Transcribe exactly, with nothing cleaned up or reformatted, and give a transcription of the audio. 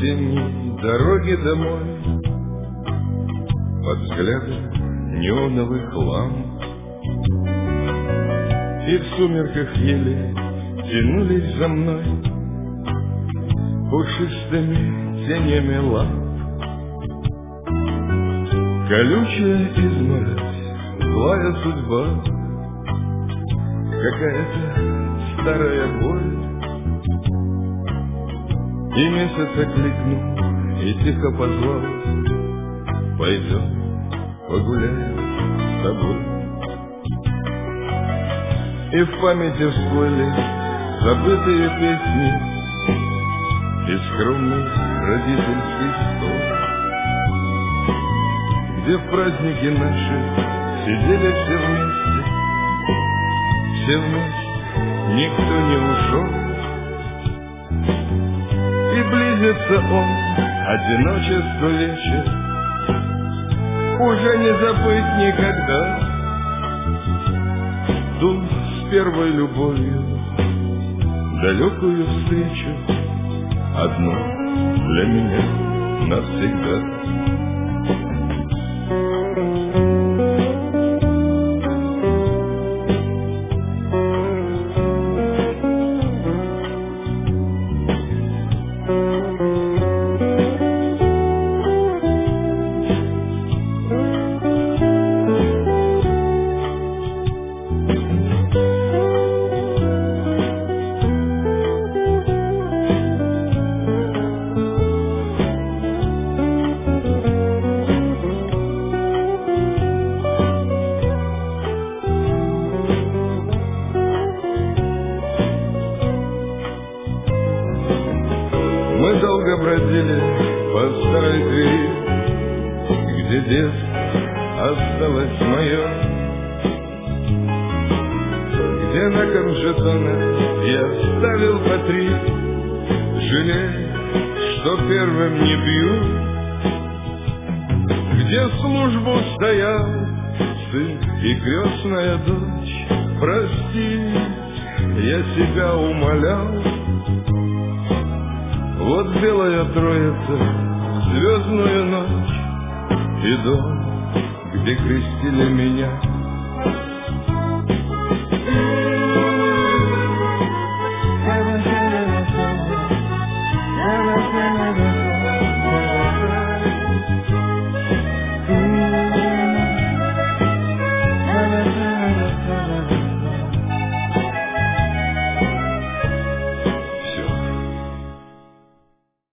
осенней дороги домой, под взглядом неоновых ламп, и в сумерках еле тянулись за мной пушистыми тенями ламп. Колючая изморозь, злая судьба, какая-то старая боль. И месяц окликнул и тихо позвал: пойдем погуляем с тобой. И в памяти всплыли забытые песни и скромный родительский стол, где в праздники наши сидели все вместе, все вместе, никто не ушел. И близится он, одиночество вечер, уже не забыть никогда ту с первой любовью далекую встречу, одну для меня навсегда. Мы долго бродили по старой двери, где детство осталось мое, где на камжетонах я вставил по три, жалея, что первым не бью, где службу стоял сын и крестная дочь. Прости, я себя умолял. Вот белая троица, звездную ночь, и дом, где крестили меня.